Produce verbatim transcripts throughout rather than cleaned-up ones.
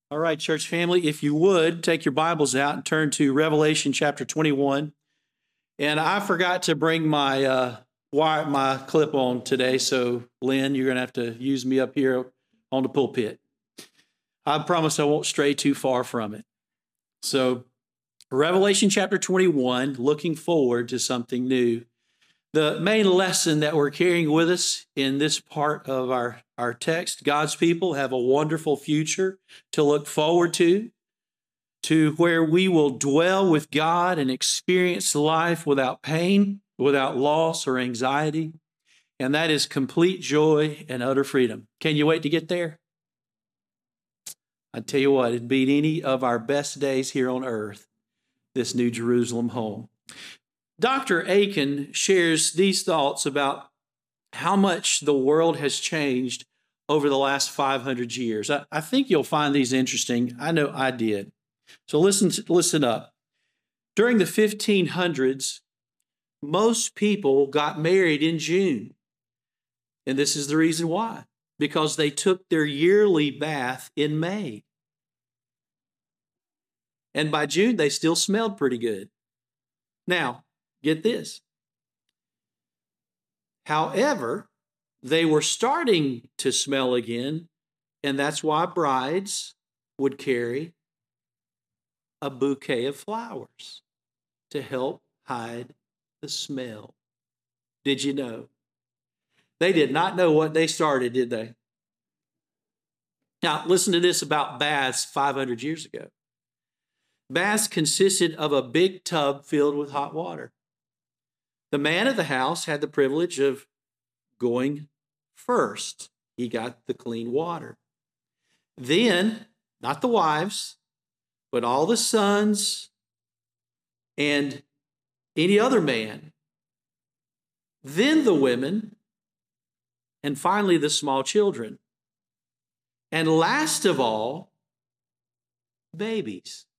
All right, church family, if you would, take your Bibles out and turn to Revelation chapter twenty-one. And I forgot to bring my uh, wire, my clip on today, so Lynn, you're going to have to use me up here on the pulpit. I promise I won't stray too far from it. So, Revelation chapter twenty-one, looking forward to something new. The main lesson that we're carrying with us in this part of our, our text, God's people have a wonderful future to look forward to, to where we will dwell with God and experience life without pain, without loss or anxiety, and that is complete joy and utter freedom. Can you wait to get there? I tell you what, it'd beat any of our best days here on earth, this New Jerusalem home. Doctor Akin shares these thoughts about how much the world has changed over the last five hundred years. I, I think you'll find these interesting. I know I did. So listen, listen up. During the fifteen hundreds, most people got married in June. And this is the reason why. Because they took their yearly bath in May. And by June, they still smelled pretty good. Now, get this. However, they were starting to smell again, and that's why brides would carry a bouquet of flowers to help hide the smell. Did you know? They did not know what they started, did they? Now, listen to this about baths five hundred years ago. Baths consisted of a big tub filled with hot water. The man of the house had the privilege of going first. He got the clean water. Then, not the wives, but all the sons and any other man. Then the women, and finally the small children. And last of all, babies.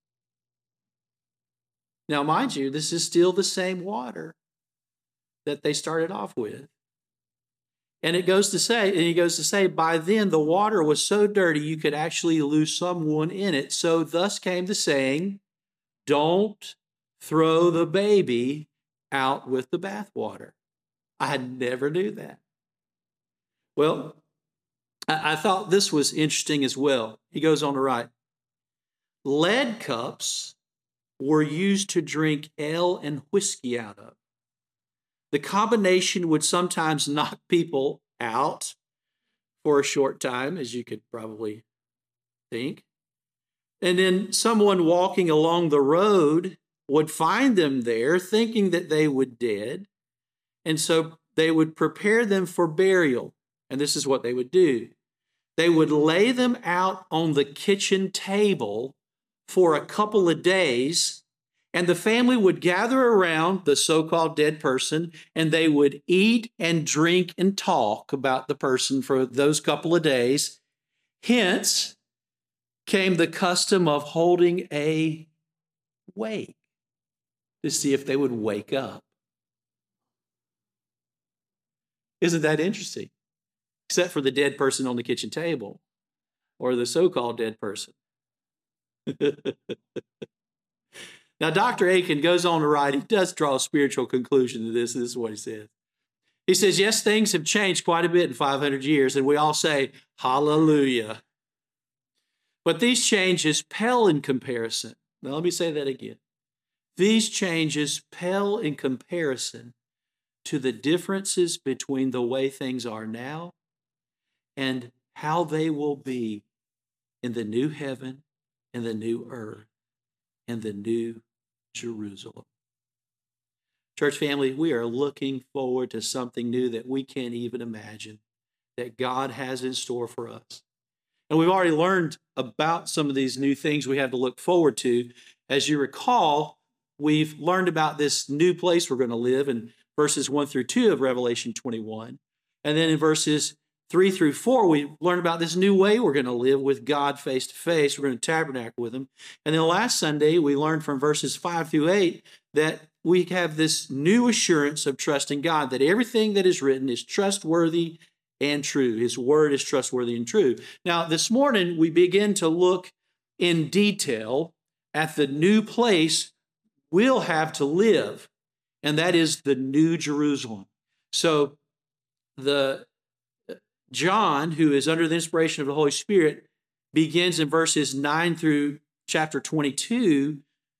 Now, mind you, this is still the same water that they started off with. And it goes to say, and he goes to say, by then the water was so dirty you could actually lose someone in it. So thus came the saying, don't throw the baby out with the bathwater. I never knew that. Well, I, I thought this was interesting as well. He goes on to write, lead cups were used to drink ale and whiskey out of. The combination would sometimes knock people out for a short time, as you could probably think. And then someone walking along the road would find them there thinking that they would dead. And so they would prepare them for burial. And this is what they would do. They would lay them out on the kitchen table for a couple of days, and the family would gather around the so-called dead person, and they would eat and drink and talk about the person for those couple of days. Hence came the custom of holding a wake to see if they would wake up. Isn't that interesting? Except for the dead person on the kitchen table, or the so-called dead person. Now, Doctor Akin goes on to write, he does draw a spiritual conclusion to this. This is what he says. He says, yes, things have changed quite a bit in five hundred years, and we all say, hallelujah. But these changes pale in comparison. Now, let me say that again. These changes pale in comparison to the differences between the way things are now and how they will be in the new heaven and the new earth and the new Jerusalem. Church family, we are looking forward to something new that we can't even imagine that God has in store for us. And we've already learned about some of these new things we have to look forward to. As you recall, we've learned about this new place we're going to live in verses one through two of Revelation twenty-one. And then in verses three through four, we learn about this new way we're going to live with God face to face. We're going to tabernacle with him. And then last Sunday, we learned from verses five through eight that we have this new assurance of trusting God, that everything that is written is trustworthy and true. His word is trustworthy and true. Now, this morning, we begin to look in detail at the new place we'll have to live, and that is the New Jerusalem. So the John, who is under the inspiration of the Holy Spirit, begins in verses nine through chapter twenty-two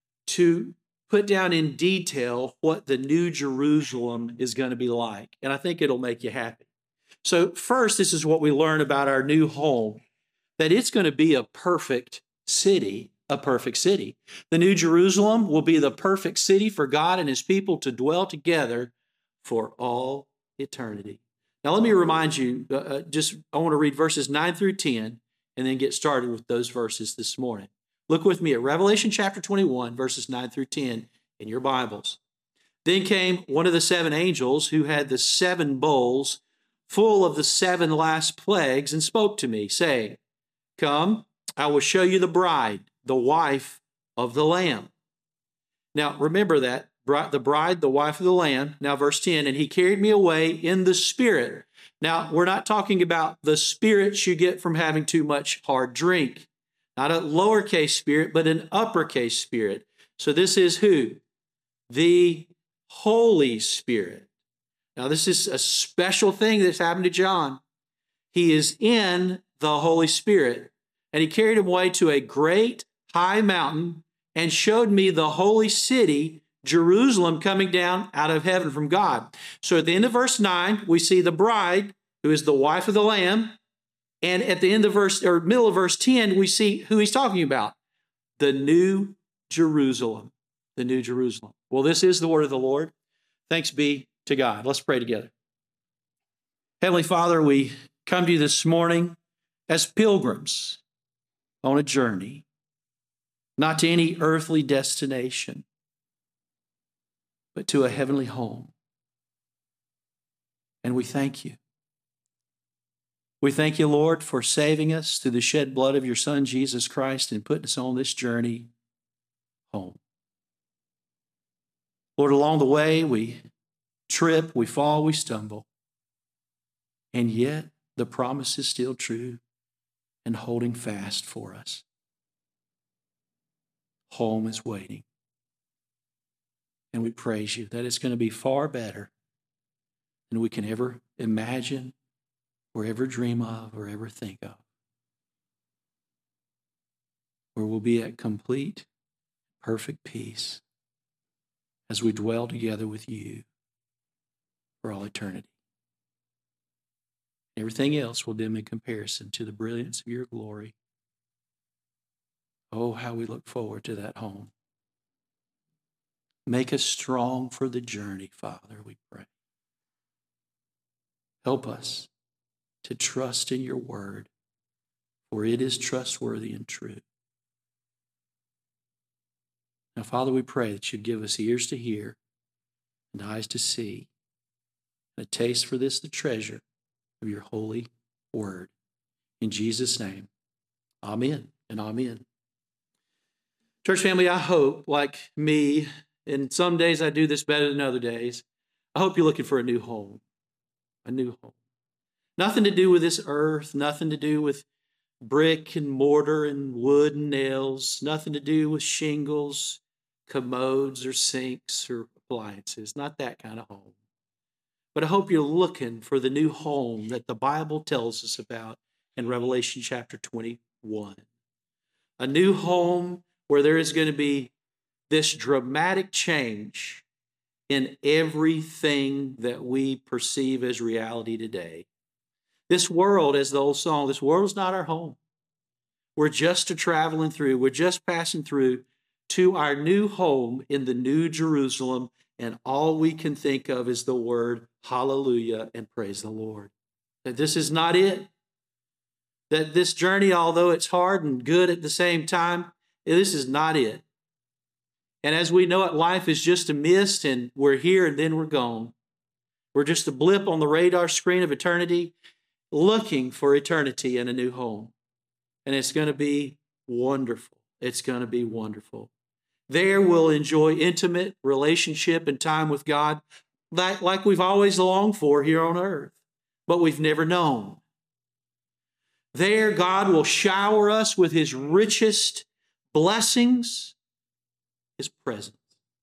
to put down in detail what the New Jerusalem is going to be like. And I think it'll make you happy. So first, this is what we learn about our new home, that it's going to be a perfect city, a perfect city. The New Jerusalem will be the perfect city for God and his people to dwell together for all eternity. Now, let me remind you, uh, just I want to read verses nine through ten and then get started with those verses this morning. Look with me at Revelation chapter twenty-one, verses nine through ten in your Bibles. Then came one of the seven angels who had the seven bowls full of the seven last plagues and spoke to me, saying, "Come, I will show you the bride, the wife of the Lamb." Now, remember that, the bride, the wife of the Lamb. Now, verse ten, and he carried me away in the Spirit. Now, we're not talking about the spirits you get from having too much hard drink. Not a lowercase spirit, but an uppercase spirit. So this is who? The Holy Spirit. Now, this is a special thing that's happened to John. He is in the Holy Spirit, and he carried him away to a great high mountain and showed me the holy city, Jerusalem, coming down out of heaven from God. So at the end of verse nine, we see the bride, who is the wife of the Lamb. And at the end of verse, or middle of verse ten, we see who he's talking about. The New Jerusalem. The New Jerusalem. Well, this is the word of the Lord. Thanks be to God. Let's pray together. Heavenly Father, we come to you this morning as pilgrims on a journey, not to any earthly destination, but to a heavenly home. And we thank you. We thank you, Lord, for saving us through the shed blood of your Son, Jesus Christ, and putting us on this journey home. Lord, along the way, we trip, we fall, we stumble. And yet, the promise is still true and holding fast for us. Home is waiting. And we praise you that it's going to be far better than we can ever imagine or ever dream of or ever think of. Where we'll be at complete, perfect peace as we dwell together with you for all eternity. Everything else will dim in comparison to the brilliance of your glory. Oh, how we look forward to that home. Make us strong for the journey, Father, we pray. Help us to trust in your word, for it is trustworthy and true. Now, Father, we pray that you give us ears to hear and eyes to see, and a taste for this, the treasure of your holy word. In Jesus' name, amen and amen. Church family, I hope, like me, and some days I do this better than other days, I hope you're looking for a new home, a new home. Nothing to do with this earth, nothing to do with brick and mortar and wood and nails, nothing to do with shingles, commodes or sinks or appliances, not that kind of home. But I hope you're looking for the new home that the Bible tells us about in Revelation chapter twenty-one. A new home where there is going to be this dramatic change in everything that we perceive as reality today. This world, as the old song, this world is not our home. We're just a traveling through. We're just passing through to our new home in the New Jerusalem, and all we can think of is the word hallelujah and praise the Lord. That this is not it. That this journey, although it's hard and good at the same time, this is not it. And as we know it, life is just a mist, and we're here and then we're gone. We're just a blip on the radar screen of eternity, looking for eternity in a new home. And it's going to be wonderful. It's going to be wonderful. There we'll enjoy intimate relationship and time with God like, like we've always longed for here on earth, but we've never known. There, God will shower us with his richest blessings, his presence.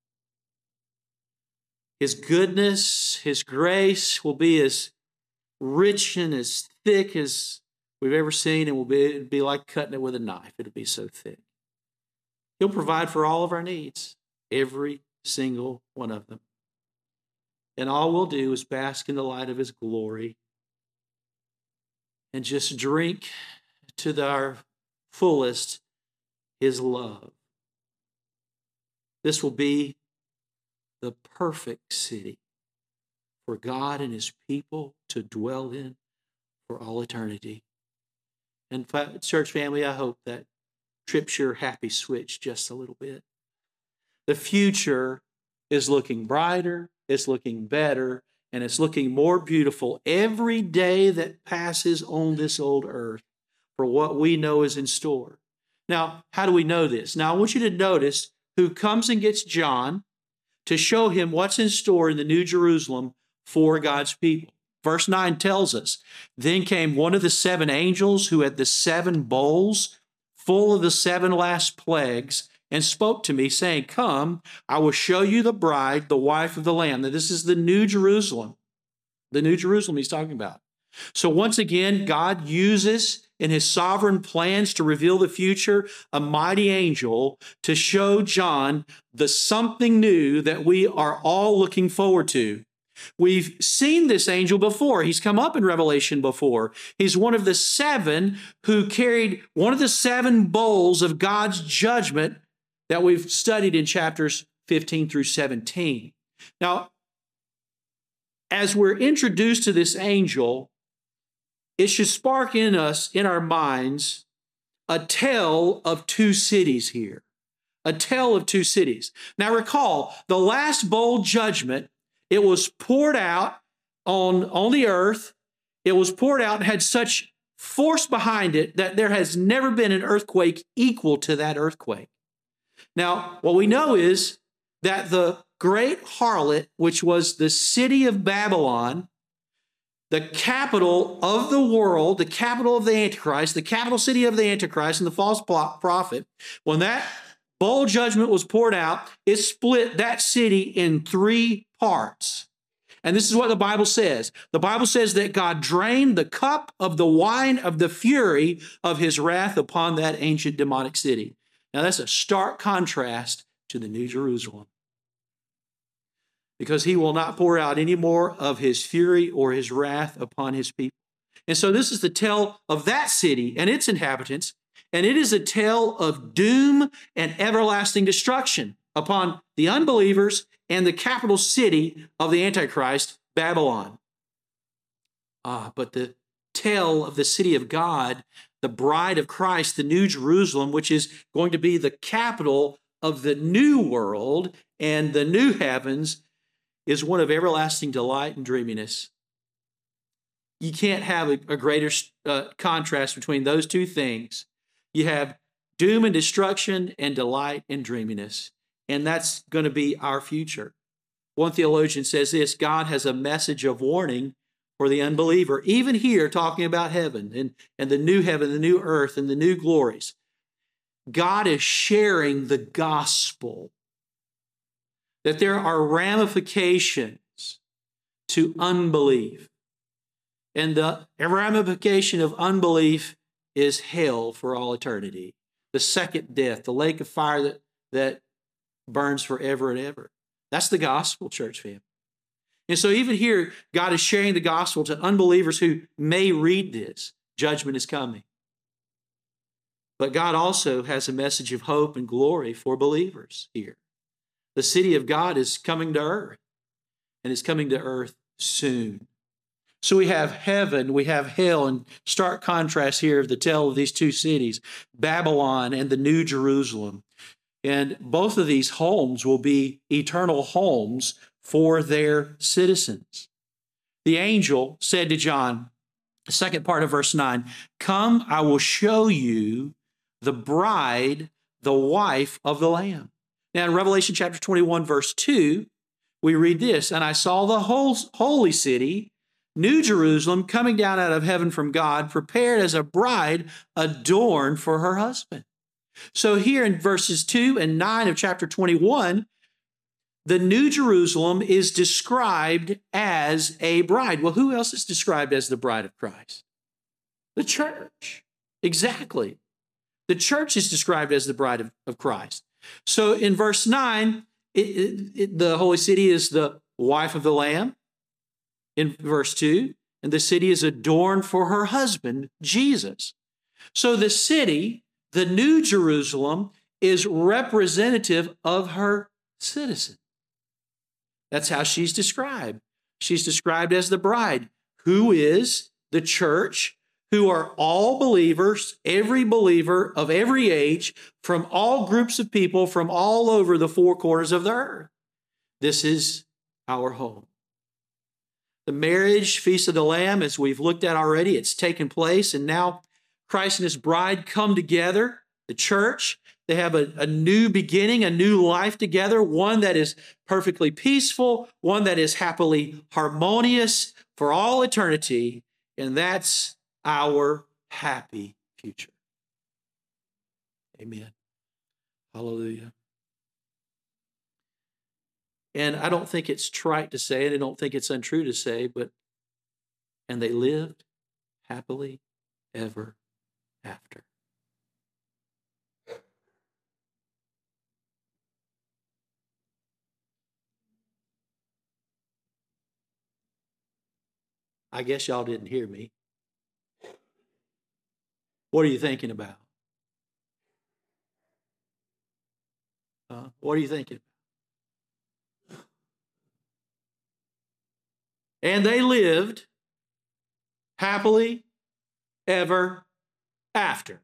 His goodness, his grace will be as rich and as thick as we've ever seen, and will be, it'd be like cutting it with a knife. It'll be so thick. He'll provide for all of our needs, every single one of them. And all we'll do is bask in the light of his glory and just drink to the, our fullest his love. This will be the perfect city for God and his people to dwell in for all eternity. And church family, I hope that trips your happy switch just a little bit. The future is looking brighter, it's looking better, and it's looking more beautiful every day that passes on this old earth for what we know is in store. Now, how do we know this? Now, I want you to notice who comes and gets John to show him what's in store in the New Jerusalem for God's people. Verse nine tells us, then came one of the seven angels who had the seven bowls full of the seven last plagues and spoke to me, saying, come, I will show you the bride, the wife of the Lamb. Now, this is the New Jerusalem. The New Jerusalem he's talking about. So once again, God uses in his sovereign plans to reveal the future a mighty angel to show John the something new that we are all looking forward to. We've seen this angel before. He's come up in Revelation before. He's one of the seven who carried one of the seven bowls of God's judgment that we've studied in chapters fifteen through seventeen. Now, as we're introduced to this angel, it should spark in us, in our minds, a tale of two cities here. A tale of two cities. Now recall, the last bowl judgment, it was poured out on, on the earth. It was poured out and had such force behind it that there has never been an earthquake equal to that earthquake. Now, what we know is that the great harlot, which was the city of Babylon, the capital of the world, the capital of the Antichrist, the capital city of the Antichrist and the false prophet, when that bowl judgment was poured out, it split that city in three parts. And this is what the Bible says. The Bible says that God drained the cup of the wine of the fury of his wrath upon that ancient demonic city. Now that's a stark contrast to the New Jerusalem, because he will not pour out any more of his fury or his wrath upon his people. And so this is the tale of that city and its inhabitants, and it is a tale of doom and everlasting destruction upon the unbelievers and the capital city of the Antichrist, Babylon. Ah, but the tale of the city of God, the bride of Christ, the New Jerusalem, which is going to be the capital of the new world and the new heavens, is one of everlasting delight and dreaminess. You can't have a, a greater uh, contrast between those two things. You have doom and destruction and delight and dreaminess. And that's going to be our future. One theologian says this: God has a message of warning for the unbeliever, even here talking about heaven and, and the new heaven, the new earth, and the new glories. God is sharing the gospel, that there are ramifications to unbelief. And the ramification of unbelief is hell for all eternity. The second death, the lake of fire that, that burns forever and ever. That's the gospel, church family. And so even here, God is sharing the gospel to unbelievers who may read this. Judgment is coming. But God also has a message of hope and glory for believers here. The city of God is coming to earth, and it's coming to earth soon. So we have heaven, we have hell, and stark contrast here of the tale of these two cities, Babylon and the New Jerusalem. And both of these homes will be eternal homes for their citizens. The angel said to John, the second part of verse nine, come, I will show you the bride, the wife of the Lamb. Now in Revelation chapter twenty-one, verse two, we read this, and I saw the whole holy city, New Jerusalem, coming down out of heaven from God, prepared as a bride adorned for her husband. So here in verses two and nine of chapter twenty-one, the New Jerusalem is described as a bride. Well, who else is described as the bride of Christ? The church. Exactly. The church is described as the bride of, of Christ. So in verse nine, it, it, it, the holy city is the wife of the Lamb. In verse two, and the city is adorned for her husband, Jesus. So the city, the New Jerusalem, is representative of her citizen. That's how she's described. She's described as the bride, who is the church, who are all believers, every believer of every age, from all groups of people from all over the four corners of the earth. This is our home. The marriage feast of the Lamb, as we've looked at already, it's taken place, and now Christ and his bride come together, the church. They have a, a new beginning, a new life together, one that is perfectly peaceful, one that is happily harmonious for all eternity, and that's our happy future. Amen. Hallelujah. And I don't think it's trite to say, and I don't think it's untrue to say, but, and they lived happily ever after. I guess y'all didn't hear me. What are you thinking about? Uh, what are you thinking? And they lived happily ever after.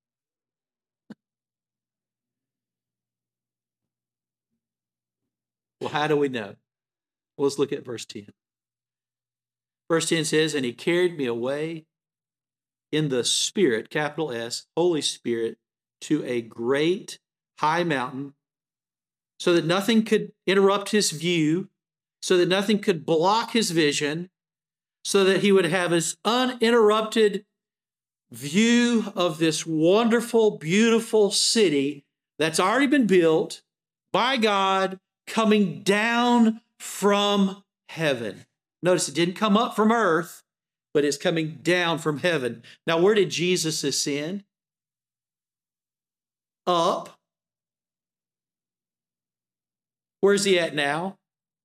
Well, how do we know? Well, let's look at verse ten. Verse ten says, and he carried me away in the Spirit, capital S, Holy Spirit, to a great high mountain, so that nothing could interrupt his view, so that nothing could block his vision, so that he would have his uninterrupted view of this wonderful, beautiful city that's already been built by God, coming down from heaven. Notice it didn't come up from earth, but it's coming down from heaven. Now, where did Jesus ascend? Up. Where's he at now?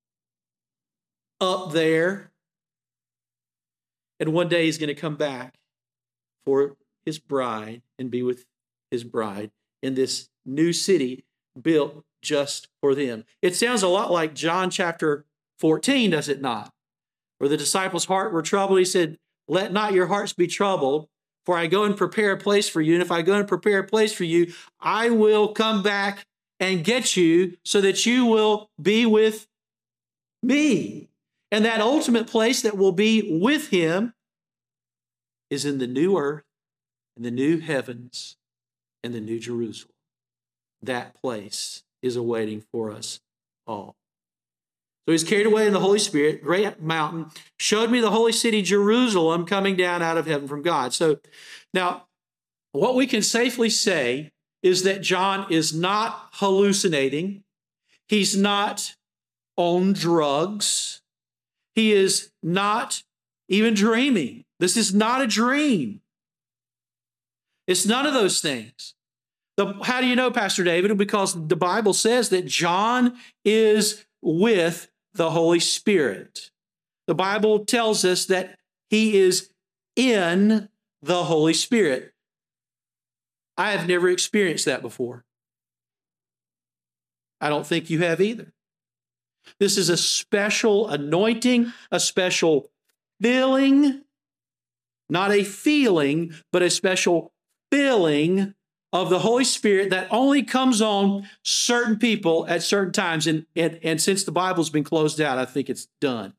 Up there. And one day he's going to come back for his bride and be with his bride in this new city built just for them. It sounds a lot like John chapter fourteen, does it not? Where the disciples' heart were troubled. He said, let not your hearts be troubled, for I go and prepare a place for you. And if I go and prepare a place for you, I will come back and get you so that you will be with me. And that ultimate place that will be with him is in the new earth, and the new heavens, and the new Jerusalem. That place is awaiting for us all. So he's carried away in the Holy Spirit, great mountain, showed me the holy city, Jerusalem, coming down out of heaven from God. So now, what we can safely say is that John is not hallucinating. He's not on drugs. He is not even dreaming. This is not a dream. It's none of those things. The, how do you know, Pastor David? Because the Bible says that John is with the Holy Spirit. The Bible tells us that he is in the Holy Spirit. I have never experienced that before. I don't think you have either. This is a special anointing, a special filling, not a feeling, but a special filling of the Holy Spirit that only comes on certain people at certain times. And, and, and since the Bible's been closed out, I think it's done.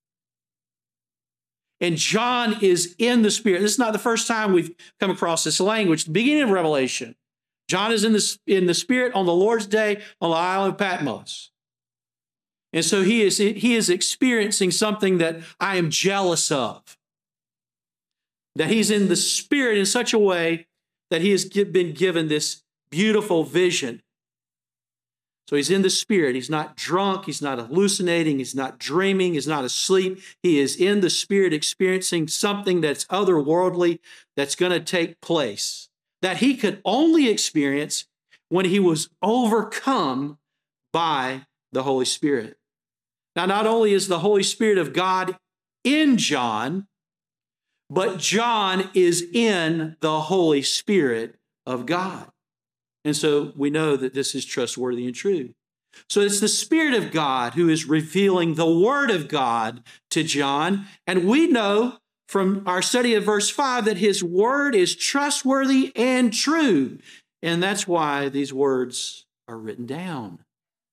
And John is in the Spirit. This is not the first time we've come across this language. The beginning of Revelation, John is in the, in the Spirit on the Lord's day on the island of Patmos. And so he is, he is experiencing something that I am jealous of. That he's in the Spirit in such a way that he has been given this beautiful vision. So he's in the Spirit. He's not drunk. He's not hallucinating. He's not dreaming. He's not asleep. He is in the Spirit experiencing something that's otherworldly, that's going to take place, that he could only experience when he was overcome by the Holy Spirit. Now, not only is the Holy Spirit of God in John, but John is in the Holy Spirit of God. And so we know that this is trustworthy and true. So it's the Spirit of God who is revealing the Word of God to John. And we know from our study of verse five that his word is trustworthy and true. And that's why these words are written down.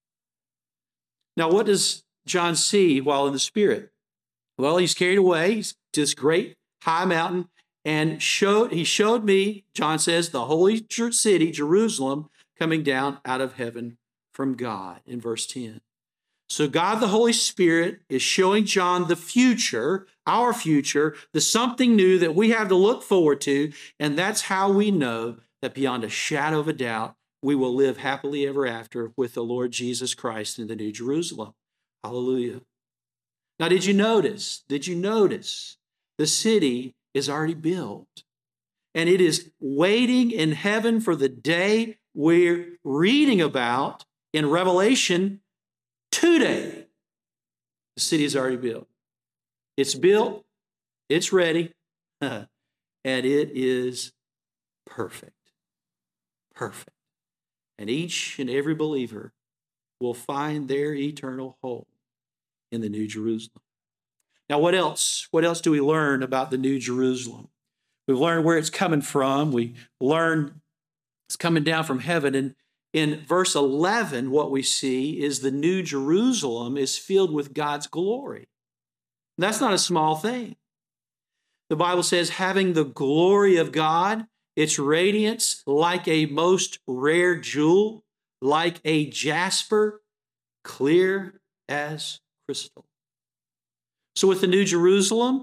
Now, what does John see while in the Spirit? Well, he's carried away to this great high mountain, and showed he showed me, John says, the holy city, Jerusalem, coming down out of heaven from God, in verse ten. So God, the Holy Spirit, is showing John the future, our future, the something new that we have to look forward to, and that's how we know that beyond a shadow of a doubt, we will live happily ever after with the Lord Jesus Christ in the New Jerusalem. Hallelujah. Now, did you notice, did you notice the city is already built, and it is waiting in heaven for the day we're reading about in Revelation today. The city is already built. It's built, it's ready, and it is perfect. Perfect. And each and every believer will find their eternal home in the New Jerusalem. Now, what else? What else do we learn about the New Jerusalem? We've learned where it's coming from. We learn it's coming down from heaven. And in verse eleven, what we see is the New Jerusalem is filled with God's glory. And that's not a small thing. The Bible says, having the glory of God, its radiance like a most rare jewel, like a jasper, clear as crystal. So with the New Jerusalem,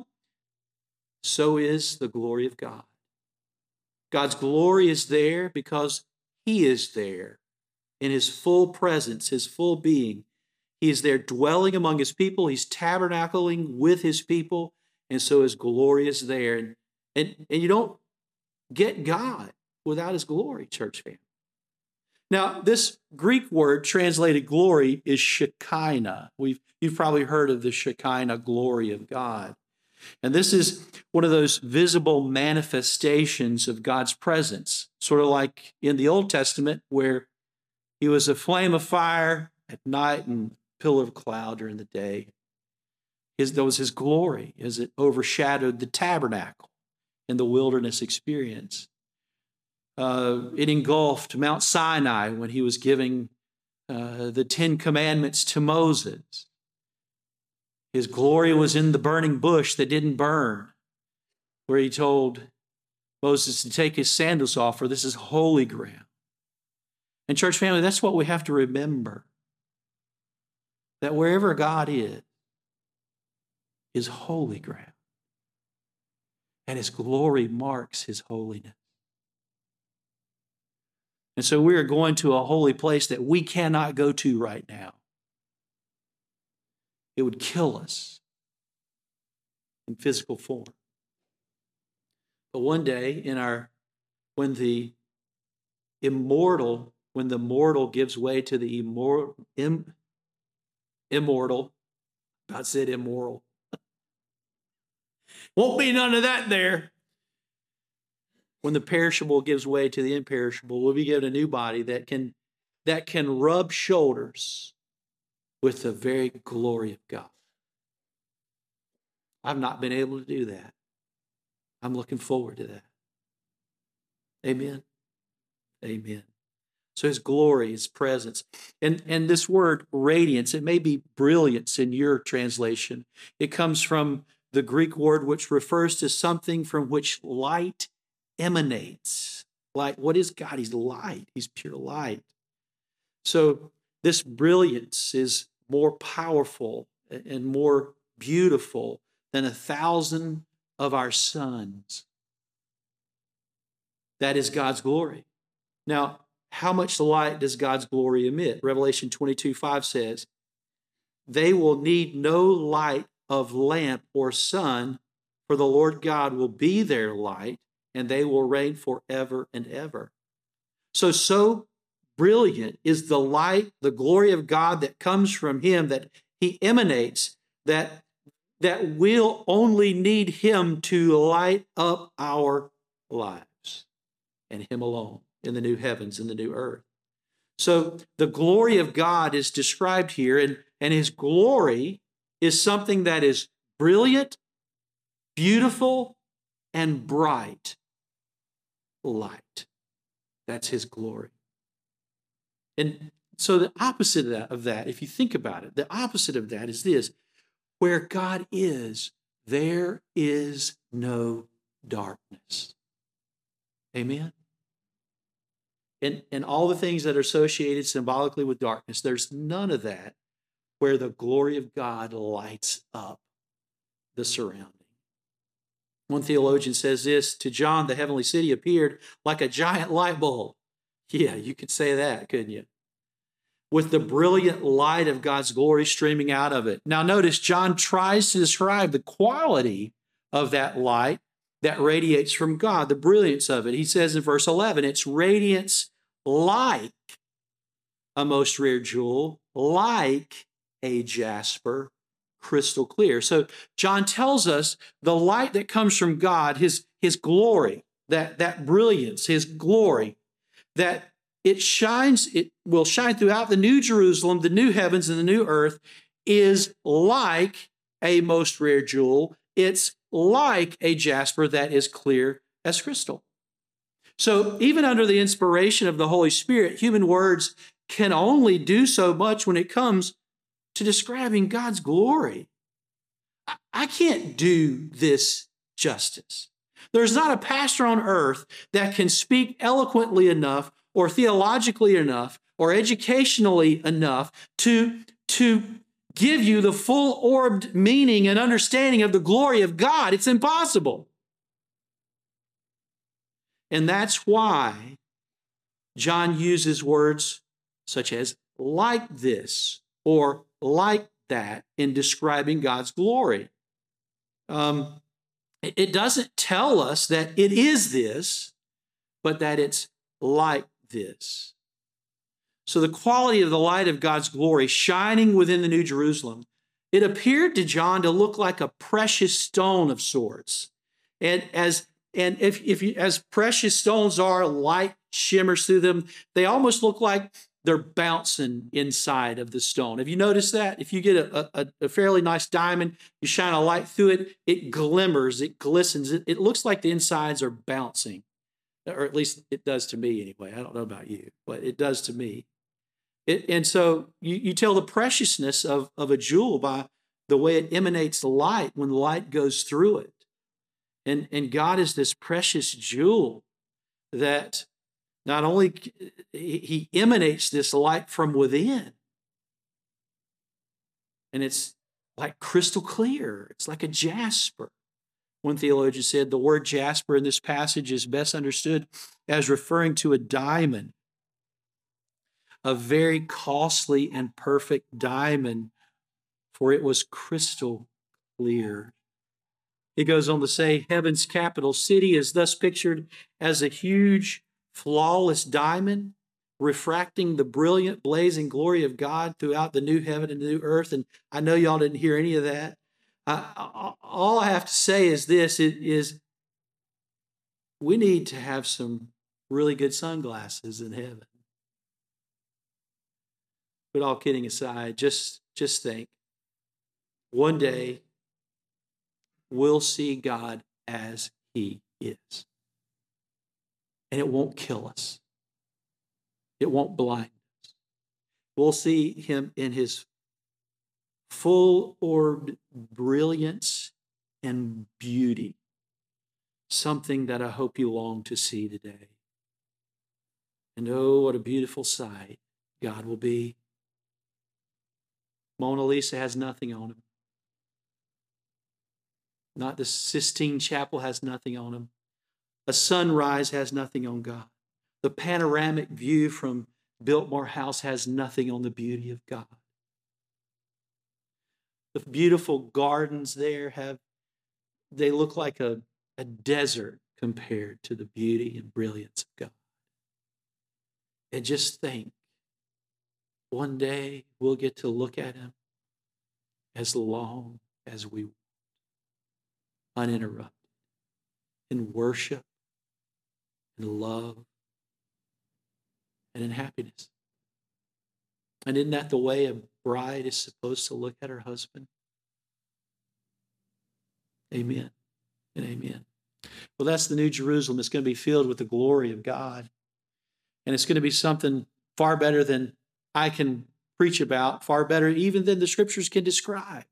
so is the glory of God. God's glory is there because he is there in his full presence, his full being. He is there dwelling among his people. He's tabernacling with his people. And so his glory is there. And, and, and you don't get God without his glory, church family. Now, this Greek word translated glory is Shekinah. We've, you've probably heard of the Shekinah glory of God. And this is one of those visible manifestations of God's presence, sort of like in the Old Testament where he was a flame of fire at night and a pillar of cloud during the day. His, that was his glory as it overshadowed the tabernacle in the wilderness experience. Uh, it engulfed Mount Sinai when he was giving uh, the Ten Commandments to Moses. His glory was in the burning bush that didn't burn, where he told Moses to take his sandals off, for this is holy ground. And church family, that's what we have to remember, that wherever God is, is holy ground. And his glory marks his holiness. And so we are going to a holy place that we cannot go to right now. It would kill us in physical form. But one day, in our, when the immortal, when the mortal gives way to the immortal, im, immortal, God said immoral. Won't be none of that there. When the perishable gives way to the imperishable, we'll be given a new body that can, that can rub shoulders with the very glory of God. I've not been able to do that. I'm looking forward to that. Amen. Amen. So his glory, his presence. And, and this word radiance, it may be brilliance in your translation. It comes from the Greek word which refers to something from which light emanates. Light. What is God? He's light. He's pure light. So this brilliance is more powerful and more beautiful than a thousand of our suns. That is God's glory. Now, how much light does God's glory emit? Revelation twenty-two five says, they will need no light of lamp or sun, for the Lord God will be their light, and they will reign forever and ever. So, so brilliant is the light, the glory of God that comes from him, that he emanates, that, that we'll only need him to light up our lives, and him alone in the new heavens and the new earth. So the glory of God is described here, and, and his glory is something that is brilliant, beautiful, and bright light. That's his glory. And so the opposite of that, of that, if you think about it, the opposite of that is this: where God is, there is no darkness. Amen? And, and all the things that are associated symbolically with darkness, there's none of that where the glory of God lights up the surrounding. One theologian says this: to John, the heavenly city appeared like a giant light bulb. Yeah, you could say that, couldn't you? With the brilliant light of God's glory streaming out of it. Now notice, John tries to describe the quality of that light that radiates from God, the brilliance of it. He says in verse eleven, its radiance like a most rare jewel, like a jasper, crystal clear. So John tells us the light that comes from God, his, his glory, that, that brilliance, his glory, that it shines, it will shine throughout the new Jerusalem, the new heavens and the new earth, is like a most rare jewel. It's like a jasper that is clear as crystal. So even under the inspiration of the Holy Spirit, human words can only do so much when it comes to describing God's glory. I can't do this justice. There's not a pastor on earth that can speak eloquently enough or theologically enough or educationally enough to, to give you the full-orbed meaning and understanding of the glory of God. It's impossible. And that's why John uses words such as like this or like that in describing God's glory. Um, it doesn't tell us that it is this, but that it's like this. So the quality of the light of God's glory shining within the New Jerusalem, it appeared to John to look like a precious stone of sorts. And as and if, if you, as precious stones are, light shimmers through them, they almost look like they're bouncing inside of the stone. Have you noticed that? If you get a, a, a fairly nice diamond, you shine a light through it, it glimmers, it glistens. It, it looks like the insides are bouncing, or at least it does to me anyway. I don't know about you, but it does to me. It, and so you, you tell the preciousness of, of a jewel by the way it emanates the light when the light goes through it. And, and God is this precious jewel that not only he emanates this light from within, and it's like crystal clear. It's like a jasper. One theologian said the word jasper in this passage is best understood as referring to a diamond, a very costly and perfect diamond, for it was crystal clear. It goes on to say, heaven's capital city is thus pictured as a huge, flawless diamond, refracting the brilliant, blazing glory of God throughout the new heaven and the new earth. And I know y'all didn't hear any of that. I, all I have to say is this, it is we need to have some really good sunglasses in heaven. But all kidding aside, just, just think, one day we'll see God as he is. And it won't kill us. It won't blind us. We'll see him in his full-orbed brilliance and beauty, something that I hope you long to see today. And oh, what a beautiful sight God will be. Mona Lisa has nothing on him. Not the Sistine Chapel has nothing on him. A sunrise has nothing on God. The panoramic view from Biltmore House has nothing on the beauty of God. The beautiful gardens there have, they look like a, a desert compared to the beauty and brilliance of God. And just think, one day we'll get to look at him as long as we want, uninterrupted, in worship, in love, and in happiness. And isn't that the way a bride is supposed to look at her husband? Amen and amen. Well, that's the New Jerusalem. It's going to be filled with the glory of God. And it's going to be something far better than I can preach about, far better even than the Scriptures can describe.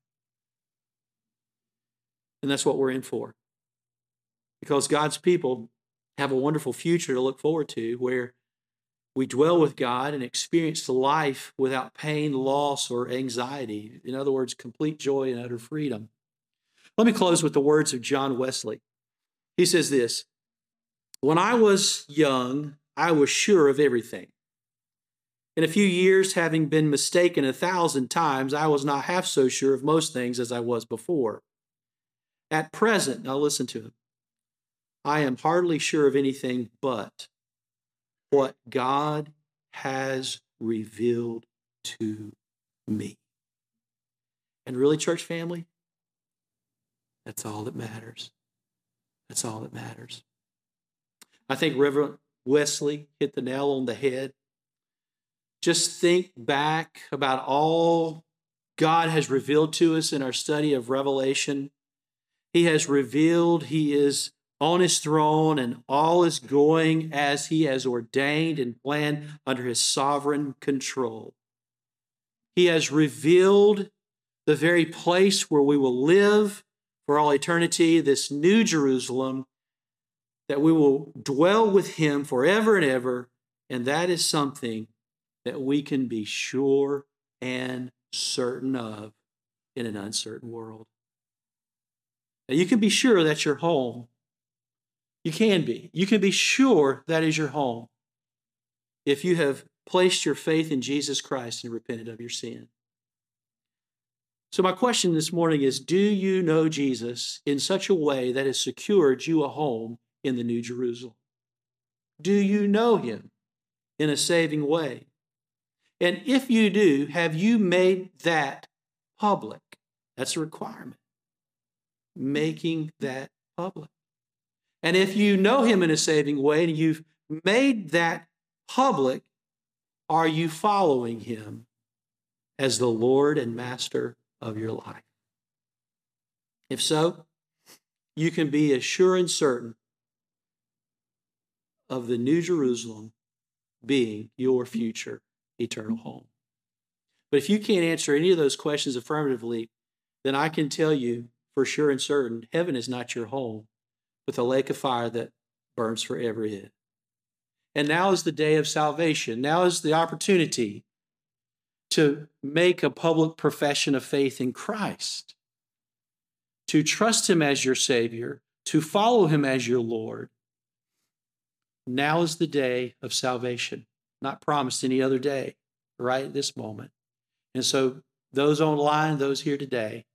And that's what we're in for. Because God's people have a wonderful future to look forward to, where we dwell with God and experience life without pain, loss, or anxiety. In other words, complete joy and utter freedom. Let me close with the words of John Wesley. He says this, "When I was young, I was sure of everything. In a few years, having been mistaken a thousand times, I was not half so sure of most things as I was before. At present," now listen to him, "I am hardly sure of anything but what God has revealed to me." And really, church family, that's all that matters. That's all that matters. I think Reverend Wesley hit the nail on the head. Just think back about all God has revealed to us in our study of Revelation. He has revealed He is on His throne and all is going as He has ordained and planned under His sovereign control. He has revealed the very place where we will live for all eternity, this new Jerusalem, that we will dwell with Him forever and ever, and that is something that we can be sure and certain of in an uncertain world. Now, you can be sure that's your home. You can be. You can be sure that is your home if you have placed your faith in Jesus Christ and repented of your sin. So my question this morning is, do you know Jesus in such a way that has secured you a home in the New Jerusalem? Do you know Him in a saving way? And if you do, have you made that public? That's a requirement. Making that public. And if you know Him in a saving way and you've made that public, are you following Him as the Lord and Master of your life? If so, you can be as sure and certain of the New Jerusalem being your future eternal home. But if you can't answer any of those questions affirmatively, then I can tell you for sure and certain, heaven is not your home, but the lake of fire that burns forever is. And now is the day of salvation. Now is the opportunity to make a public profession of faith in Christ, to trust Him as your Savior, to follow Him as your Lord. Now is the day of salvation, not promised any other day, right at this moment. And so those online, those here today,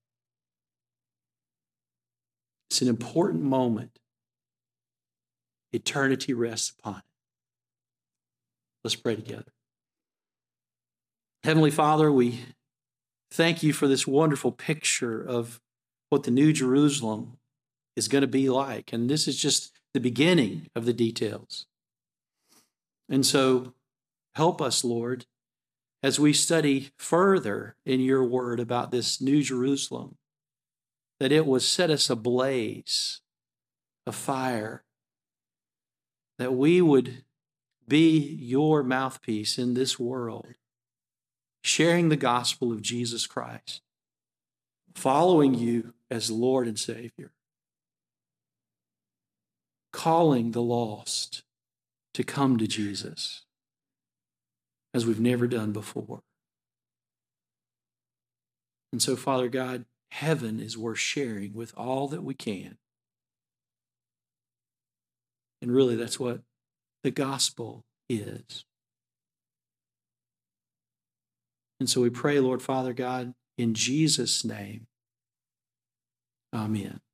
it's an important moment. Eternity rests upon it. Let's pray together. Heavenly Father, we thank You for this wonderful picture of what the New Jerusalem is going to be like. And this is just the beginning of the details. And so help us, Lord, as we study further in Your word about this New Jerusalem, that it would set us ablaze, afire, that we would be Your mouthpiece in this world, sharing the gospel of Jesus Christ, following You as Lord and Savior, calling the lost to come to Jesus as we've never done before. And so, Father God, heaven is worth sharing with all that we can. And really, that's what the gospel is. And so we pray, Lord Father God, in Jesus' name. Amen.